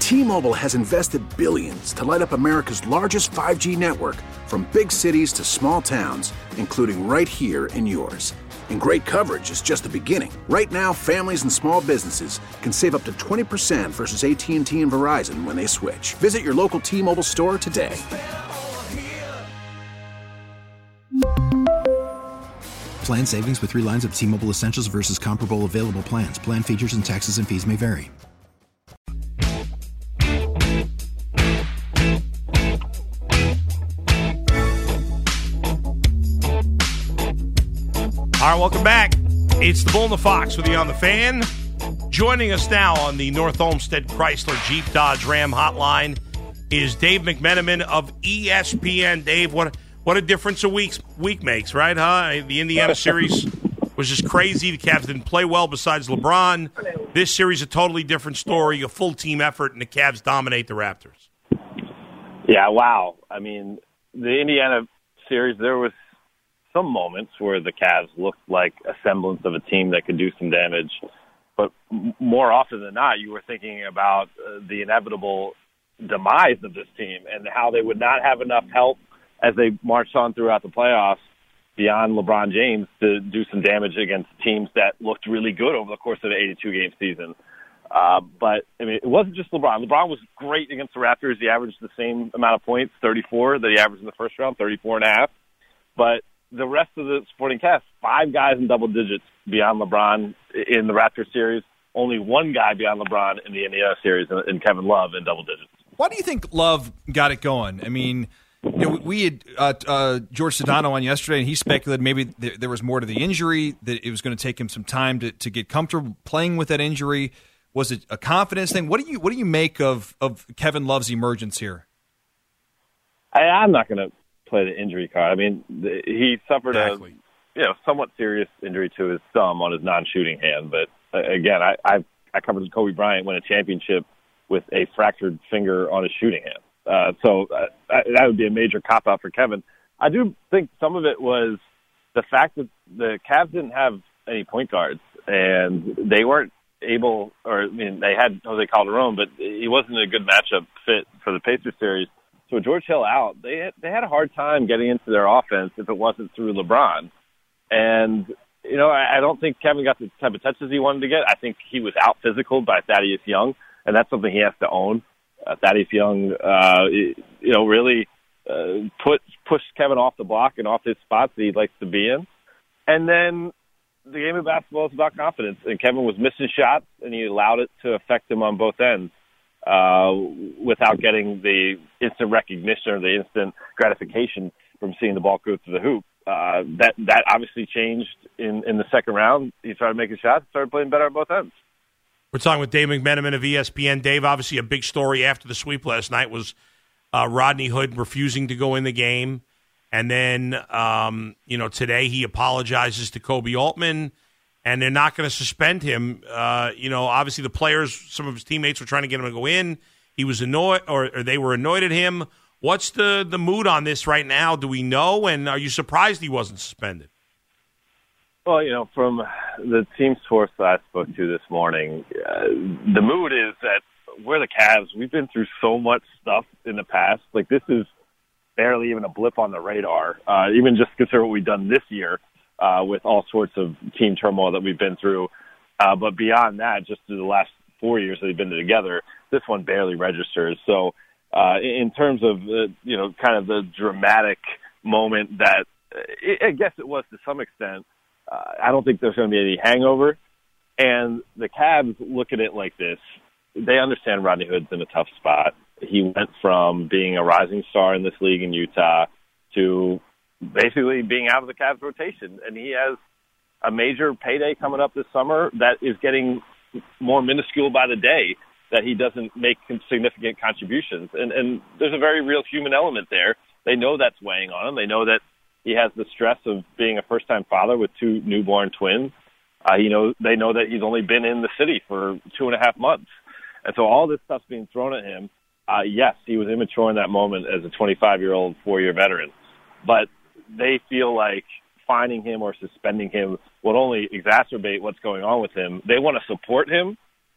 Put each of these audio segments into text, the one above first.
T-Mobile has invested billions to light up America's largest 5G network, from big cities to small towns, including right here in yours. And great coverage is just the beginning. Right now, families and small businesses can save up to 20% versus AT&T and Verizon when they switch. Visit your local T-Mobile store today. Plan savings with 3 lines of T-Mobile Essentials versus comparable available plans. Plan features and taxes and fees may vary. All right, welcome back. It's the Bull and the Fox with you on the Fan. Joining us now on the North Olmsted Chrysler Jeep Dodge Ram hotline is Dave McMenamin of ESPN. Dave, what a difference a week makes, right? Huh? The Indiana series was just crazy. The Cavs didn't play well besides LeBron. This series, a totally different story, a full team effort, and the Cavs dominate the Raptors. Yeah, wow. I mean, the Indiana series, there was some moments where the Cavs looked like a semblance of a team that could do some damage. But more often than not, you were thinking about the inevitable demise of this team and how they would not have enough help as they marched on throughout the playoffs beyond LeBron James to do some damage against teams that looked really good over the course of the 82-game season. But, I mean, it wasn't just LeBron. LeBron was great against the Raptors. He averaged the same amount of points, 34, that he averaged in the first round, 34.5. But the rest of the supporting cast, 5 guys in double digits beyond LeBron in the Raptors series, only 1 guy beyond LeBron in the Indiana series, and Kevin Love in double digits. Why do you think Love got it going? I mean, we had George Sedano on yesterday, and he speculated maybe there was more to the injury, that it was going to take him some time to get comfortable playing with that injury. Was it a confidence thing? What do you make of Kevin Love's emergence here? I'm not going to play the injury card. I mean, he suffered a somewhat serious injury to his thumb on his non-shooting hand. But again, I covered Kobe Bryant win a championship with a fractured finger on his shooting hand. So that would be a major cop-out for Kevin. I do think some of it was the fact that the Cavs didn't have any point guards, and they weren't able, or I mean, they had Jose Calderon, but he wasn't a good matchup fit for the Pacers series. So with George Hill out, they had a hard time getting into their offense if it wasn't through LeBron. And, you know, I don't think Kevin got the type of touches he wanted to get. I think he was out-physicaled by Thaddeus Young, and that's something he has to own. Thaddeus Young, really pushed Kevin off the block and off his spots that he likes to be in. And then the game of basketball is about confidence, and Kevin was missing shots, and he allowed it to affect him on both ends without getting the instant recognition or the instant gratification from seeing the ball go through the hoop. That obviously changed in the second round. He started making shots, started playing better on both ends. We're talking with Dave McMenamin of ESPN. Dave, obviously a big story after the sweep last night was Rodney Hood refusing to go in the game. And then, today he apologizes to Kobe Altman, and they're not going to suspend him. Obviously the players, some of his teammates were trying to get him to go in. He was annoyed, or they were annoyed at him. What's the mood on this right now? Do we know? And are you surprised he wasn't suspended? Well, from the team source that I spoke to this morning, the mood is that we're the Cavs. We've been through so much stuff in the past. Like, this is barely even a blip on the radar. Even just consider what we've done this year with all sorts of team turmoil that we've been through. But beyond that, just through the last 4 years that they've been together, this one barely registers. So in terms of, kind of the dramatic moment that I guess it was to some extent, I don't think there's going to be any hangover. And the Cavs look at it like this. They understand Rodney Hood's in a tough spot. He went from being a rising star in this league in Utah to basically being out of the Cavs rotation. And he has a major payday coming up this summer that is getting more minuscule by the day, that he doesn't make significant contributions. And there's a very real human element there. They know that's weighing on him. They know that he has the stress of being a first-time father with 2 newborn twins. They know that he's only been in the city for 2.5 months. And so all this stuff's being thrown at him. Yes, he was immature in that moment as a 25-year-old, 4-year veteran. But they feel like fining him or suspending him will only exacerbate what's going on with him. They want to support him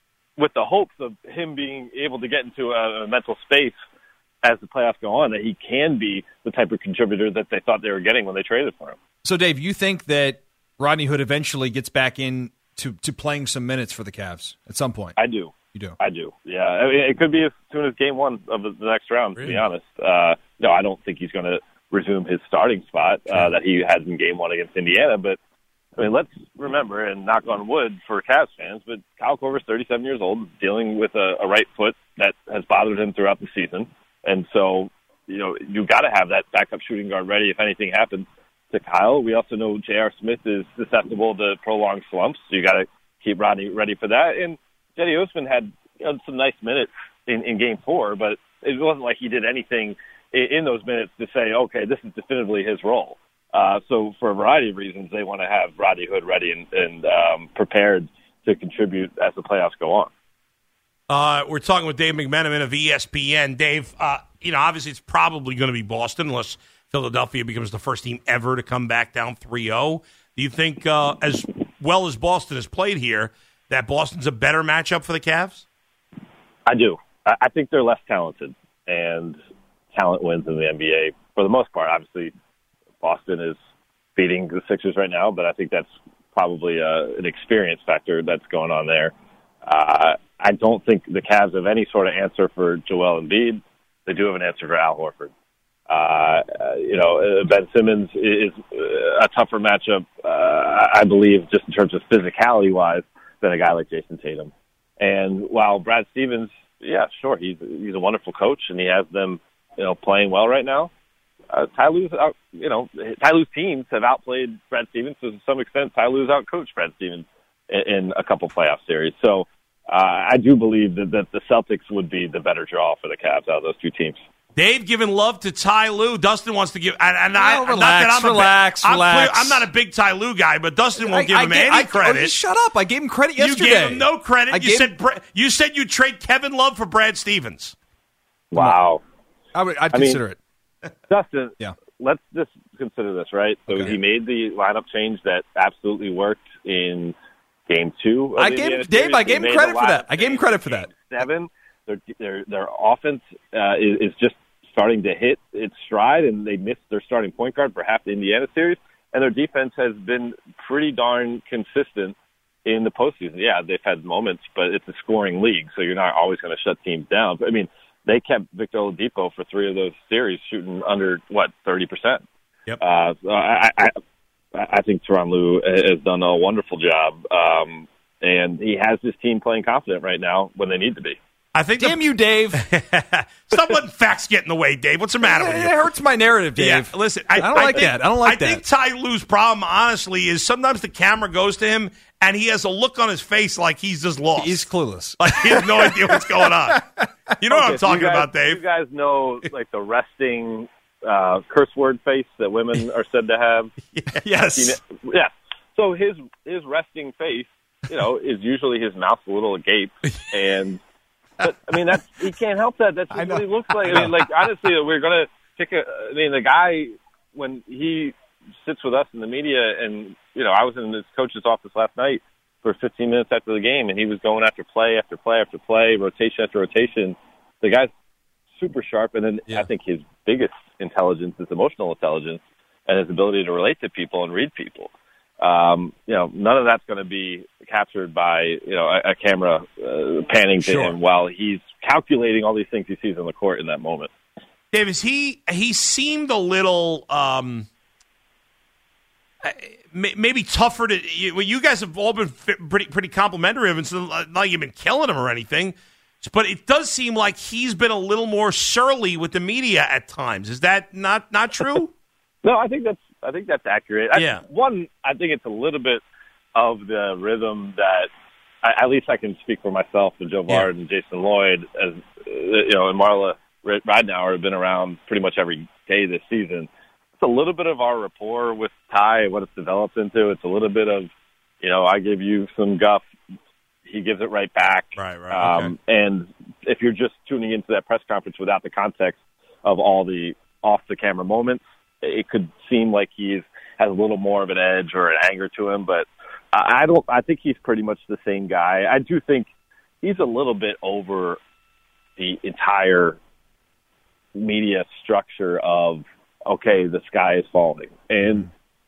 with the hopes of him being able to get into a mental space as the playoffs go on, that he can be the type of contributor that they thought they were getting when they traded for him. So, Dave, you think that Rodney Hood eventually gets back in to playing some minutes for the Cavs at some point? I do. You do? I do, yeah. I mean, it could be as soon as game one of the next round, to be honest. No, I don't think he's going to resume his starting spot that he had in game one against Indiana, but I mean, let's remember, and knock on wood for Cavs fans, but Kyle Korver's 37 years old, dealing with a right foot that has bothered him throughout the season. And so, you've got to have that backup shooting guard ready if anything happens to Kyle. We also know J.R. Smith is susceptible to prolonged slumps, so you got to keep Rodney ready for that. And Cedi Osman had some nice minutes in Game 4, but it wasn't like he did anything in those minutes to say, okay, this is definitively his role. So for a variety of reasons, they want to have Rodney Hood ready and prepared to contribute as the playoffs go on. We're talking with Dave McMenamin of ESPN. Dave, obviously it's probably going to be Boston unless Philadelphia becomes the first team ever to come back down 3-0. Do you think, as well as Boston has played here, that Boston's a better matchup for the Cavs? I do. I think they're less talented, and talent wins in the NBA for the most part. Obviously, Boston is beating the Sixers right now, but I think that's probably an experience factor that's going on there. I don't think the Cavs have any sort of answer for Joel Embiid. They do have an answer for Al Horford. Ben Simmons is a tougher matchup, I believe, just in terms of physicality-wise, than a guy like Jason Tatum. And while Brad Stevens, yeah, sure, he's a wonderful coach, and he has them, playing well right now. Ty Lue's teams have outplayed Brad Stevens. So to some extent, Ty Lue's outcoached Brad Stevens in a couple playoff series. So I do believe that the Celtics would be the better draw for the Cavs out of those two teams. Dave giving love to Ty Lue. Dustin wants to give, relax. I'm not a big Ty Lue guy, but Dustin won't give him any credit. Shut up! I gave him credit yesterday. You gave him no credit. You said you'd trade Kevin Love for Brad Stevens. Wow, I'd consider it. Dustin, yeah. Let's just consider this, right? So He made the lineup change that absolutely worked in Game 2. I gave him credit for that. I gave him credit for that. 7. Their offense is just starting to hit its stride, and they missed their starting point guard for half the Indiana series. And their defense has been pretty darn consistent in the postseason. Yeah, they've had moments, but it's a scoring league, so you're not always going to shut teams down. But, I mean, they kept Victor Oladipo for 3 of those series shooting under, 30%. Yep. I think Tyronn Lue has done a wonderful job, and he has his team playing confident right now when they need to be. I think. Damn you, Dave! Stop letting facts get in the way, Dave. What's the matter with you? It hurts my narrative, Dave. Yeah, listen, I don't like that. I think Ty Lue's problem, honestly, is sometimes the camera goes to him and he has a look on his face like he's just lost. He's clueless. Like he has no idea what's going on. You know what I'm talking about, Dave? You guys know the resting curse word face that women are said to have. Yes. Yeah. So his resting face, is usually his mouth a little agape, and but I mean he can't help that. That's just what he looks like. I mean, honestly, we're gonna pick the guy when he sits with us in the media, and I was in his coach's office last night for 15 minutes after the game, and he was going after play after play after play, rotation after rotation. The guy's super sharp, and then I think his biggest intelligence is emotional intelligence and his ability to relate to people and read people. None of that's going to be captured by a camera panning to him while he's calculating all these things he sees on the court in that moment. Dave, he seemed a little maybe tougher to. You guys have all been pretty complimentary of him, so not like you've been killing him or anything. But it does seem like he's been a little more surly with the media at times. Is that not true? No, I think that's accurate. I think it's a little bit of the rhythm that, at least I can speak for myself and Joe Vard and Jason Lloyd, as and Marla Ridenour have been around pretty much every day this season. It's a little bit of our rapport with Ty, what it's developed into. It's a little bit of, I give you some guff, he gives it right back. Right. Okay. And if you're just tuning into that press conference without the context of all the off-the-camera moments, it could seem like has a little more of an edge or an anger to him. But I think he's pretty much the same guy. I do think he's a little bit over the entire media structure of, okay, the sky is falling. And,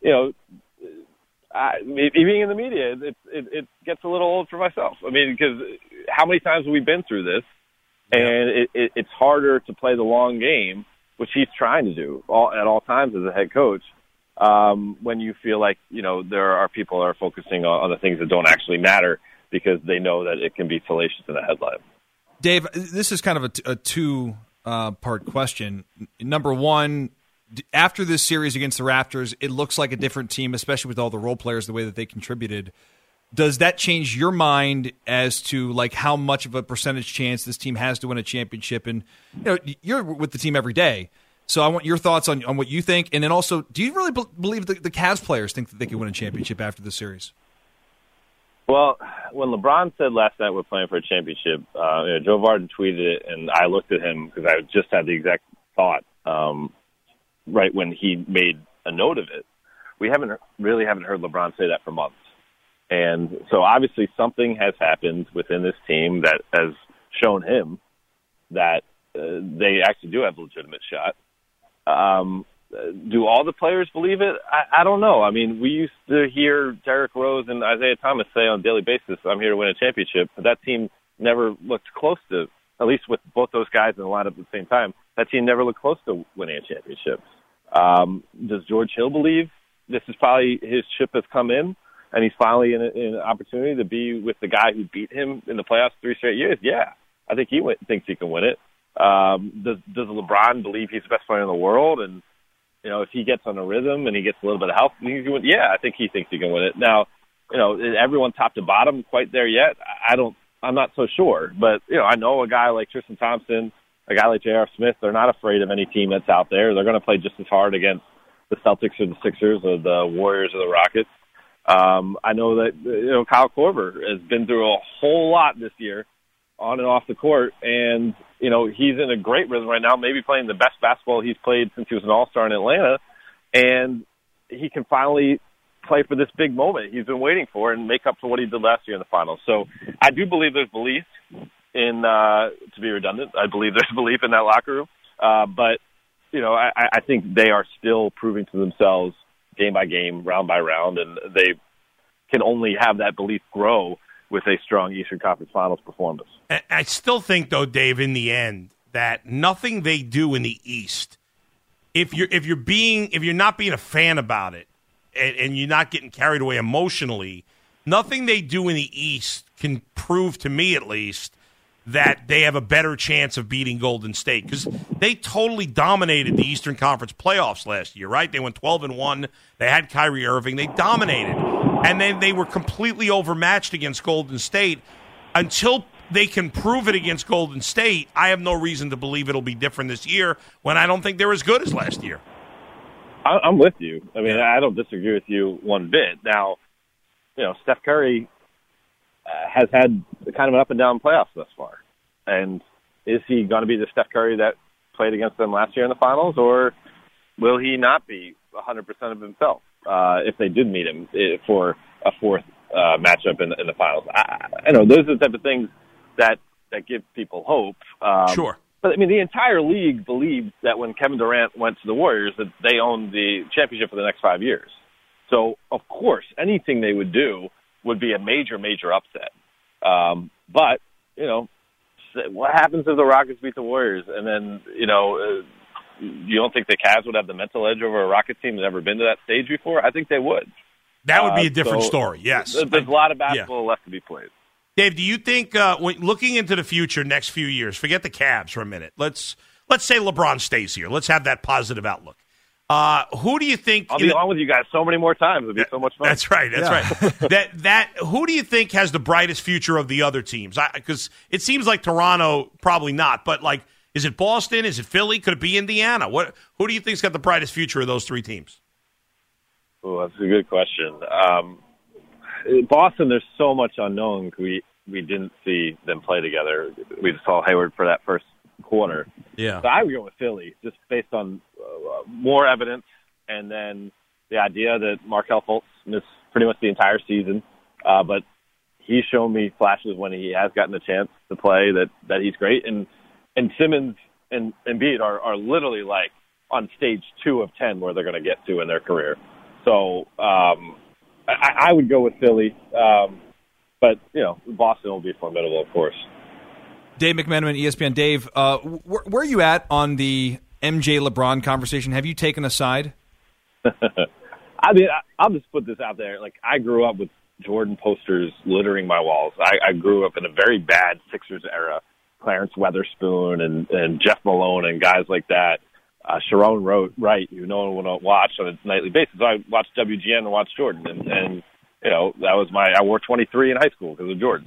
being in the media, it gets a little old for myself. I mean, because how many times have we been through this? And it's harder to play the long game, which he's trying to do at all times as a head coach, when you feel like, there are people that are focusing on the things that don't actually matter because they know that it can be fallacious in the headline. Dave, this is kind of a two-part question. Number one, after this series against the Raptors, it looks like a different team, especially with all the role players, the way that they contributed. Does that change your mind as to like how much of a percentage chance this team has to win a championship? And you're with the team every day, so I want your thoughts on what you think. And then also, do you really believe the Cavs players think that they can win a championship after the series? Well, when LeBron said last night we're playing for a championship, Joe Vardon tweeted it, and I looked at him because I just had the exact thought right when he made a note of it. We haven't heard LeBron say that for months. And so obviously something has happened within this team that has shown him that they actually do have a legitimate shot. Do all the players believe it? I don't know. I mean, we used to hear Derrick Rose and Isaiah Thomas say on a daily basis, I'm here to win a championship. But that team never looked close to, at least with both those guys in the lineup at the same time, that team never looked close to winning a championship. Does George Hill believe this is probably his ship has come in and he's finally in an opportunity to be with the guy who beat him in the playoffs 3 straight years? Yeah, I think he thinks he can win it. Does LeBron believe he's the best player in the world? And, if he gets on a rhythm and he gets a little bit of help, yeah, I think he thinks he can win it. Now, is everyone top to bottom quite there yet? I'm not so sure. But, I know a guy like Tristan Thompson, a guy like J.R. Smith, they're not afraid of any team that's out there. They're going to play just as hard against the Celtics or the Sixers or the Warriors or the Rockets. I know that, Kyle Korver has been through a whole lot this year on and off the court, and, he's in a great rhythm right now, maybe playing the best basketball he's played since he was an All-Star in Atlanta, and he can finally play for this big moment he's been waiting for and make up for what he did last year in the finals. So I do believe there's belief in, to be redundant, I believe there's belief in that locker room, but, I think they are still proving to themselves game by game, round by round, and they can only have that belief grow with a strong Eastern Conference Finals performance. I still think, though, Dave, in the end, that nothing they do in the East, if you're not being a fan about it, and you're not getting carried away emotionally, nothing they do in the East can prove to me, at least, that they have a better chance of beating Golden State, because they totally dominated the Eastern Conference playoffs last year, right? They went 12-1. They had Kyrie Irving. They dominated. And then they were completely overmatched against Golden State. Until they can prove it against Golden State, I have no reason to believe it'll be different this year when I don't think they're as good as last year. I'm with you. I mean, I don't disagree with you one bit. Now, Steph Curry has had kind of an up-and-down playoffs thus far. And is he going to be the Steph Curry that played against them last year in the finals, or will he not be 100% of himself if they did meet him for a fourth matchup in the finals? I know those are the type of things that give people hope. Sure. But, I mean, the entire league believed that when Kevin Durant went to the Warriors that they owned the championship for the next 5 years. So, of course, anything they would do would be a major, major upset. But, what happens if the Rockets beat the Warriors? And then, you don't think the Cavs would have the mental edge over a Rocket team that's never been to that stage before? I think they would. That would be a different story, yes. There's a lot of basketball left to be played. Dave, do you think, looking into the future, next few years, forget the Cavs for a minute. Let's say LeBron stays here. Let's have that positive outlook. Who do you think? I'll be on with you guys so many more times. It'll be so much fun. That's right. Right. Who do you think has the brightest future of the other teams? Because it seems like Toronto, probably not. But is it Boston? Is it Philly? Could it be Indiana? Who do you think's got the brightest future of those three teams? Oh, that's a good question. Boston, there's so much unknown. We didn't see them play together. We just saw Hayward for that first quarter. Yeah. So I would go with Philly, just based on more evidence, and then the idea that Markelle Fultz missed pretty much the entire season, but he's shown me flashes when he has gotten a chance to play that he's great. And Simmons and Embiid are literally like on stage 2 of 10 where they're going to get to in their career. So I would go with Philly. But, Boston will be formidable, of course. Dave McMenamin, ESPN. Dave, where are you at on the MJ LeBron conversation? Have you taken a side? I mean, I'll just put this out there. Like, I grew up with Jordan posters littering my walls. I grew up in a very bad Sixers era. Clarence Weatherspoon and Jeff Malone and guys like that. Sharon Wright, who no one will watch on a nightly basis. I watched WGN and watched Jordan. And that was I wore 23 in high school because of Jordan.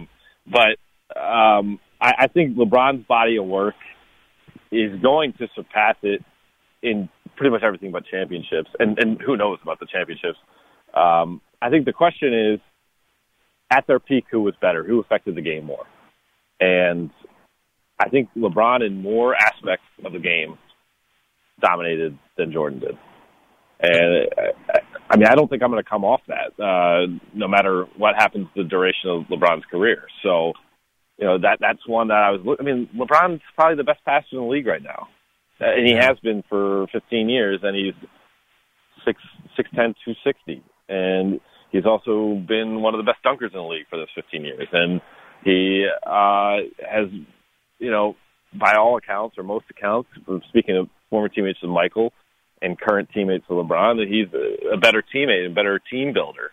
I think LeBron's body of work is going to surpass it in pretty much everything but championships. And who knows about the championships. I think the question is, at their peak, who was better? Who affected the game more? And I think LeBron, in more aspects of the game, dominated than Jordan did. And, I don't think I'm going to come off that, no matter what happens the duration of LeBron's career. So, that's one that LeBron's probably the best passer in the league right now. And he has been for 15 years, and he's 6'10", 260. And he's also been one of the best dunkers in the league for those 15 years. And he has, by all accounts, or most accounts, speaking of former teammates of Michael and current teammates of LeBron, that he's a better teammate, a better team builder.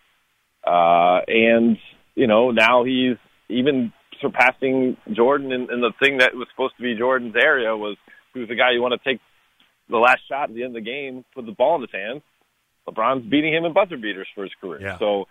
Now he's even surpassing Jordan, and the thing that was supposed to be Jordan's area was who's the guy you want to take the last shot at the end of the game, put the ball in his hands. LeBron's beating him in buzzer beaters for his career. Yeah. So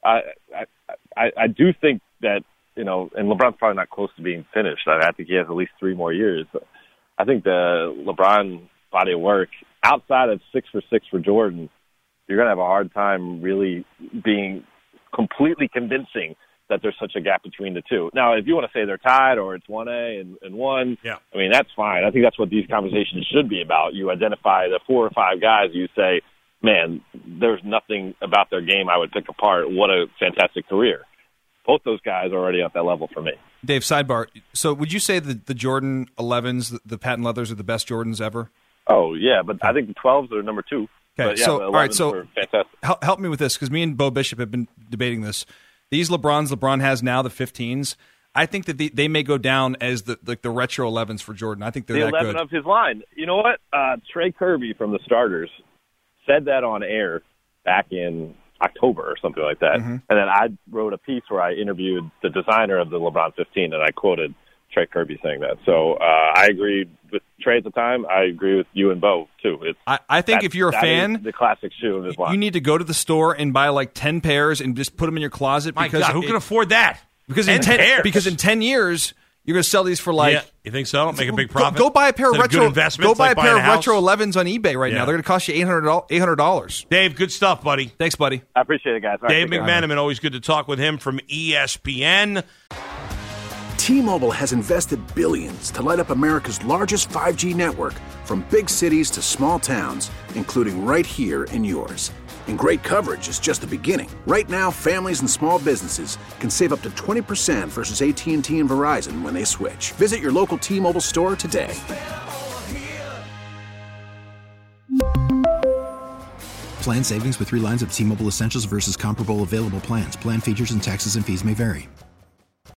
I do think that, and LeBron's probably not close to being finished. I think he has at least 3 more years. But I think the LeBron body of work, outside of 6 for 6 for Jordan, you're going to have a hard time really being completely convincing that there's such a gap between the two. Now, if you want to say they're tied or it's 1A and 1, yeah. That's fine. I think that's what these conversations should be about. You identify the 4 or 5 guys, you say, man, there's nothing about their game I would pick apart. What a fantastic career. Both those guys are already at that level for me. Dave, sidebar. So would you say that the Jordan 11s, the patent leathers, are the best Jordans ever? Oh, yeah, but I think the 12s are number 2. Okay, but yeah, so, all right, so fantastic. Help me with this, because me and Bo Bishop have been debating this. These LeBron has now, the 15s, I think that they may go down as the retro 11s for Jordan. I think they're the that 11 good. of his line. You know what? Trey Kirby from the Starters said that on air back in October or something like that. Mm-hmm. And then I wrote a piece where I interviewed the designer of the LeBron 15, and I quoted Trey Kirby saying that. So I agreed with Trey at the time. I agree with you and Bo, too. I think if you're a fan, the classic shoe of his line. You need to go to the store and buy like 10 pairs and just put them in your closet. My God, who can afford that? Because in 10 years, you're going to sell these for like... Yeah, you think so? Make a big profit? Go buy a pair of retro... Go buy a pair of retro 11s on eBay right now. They're going to cost you $800. Dave, good stuff, buddy. Thanks, buddy. I appreciate it, guys. Dave McMenamin, always good to talk with him from ESPN. T-Mobile has invested billions to light up America's largest 5G network, from big cities to small towns, including right here in yours. And great coverage is just the beginning. Right now, families and small businesses can save up to 20% versus AT&T and Verizon when they switch. Visit your local T-Mobile store today. Plan savings with 3 lines of T-Mobile Essentials versus comparable available plans. Plan features and taxes and fees may vary.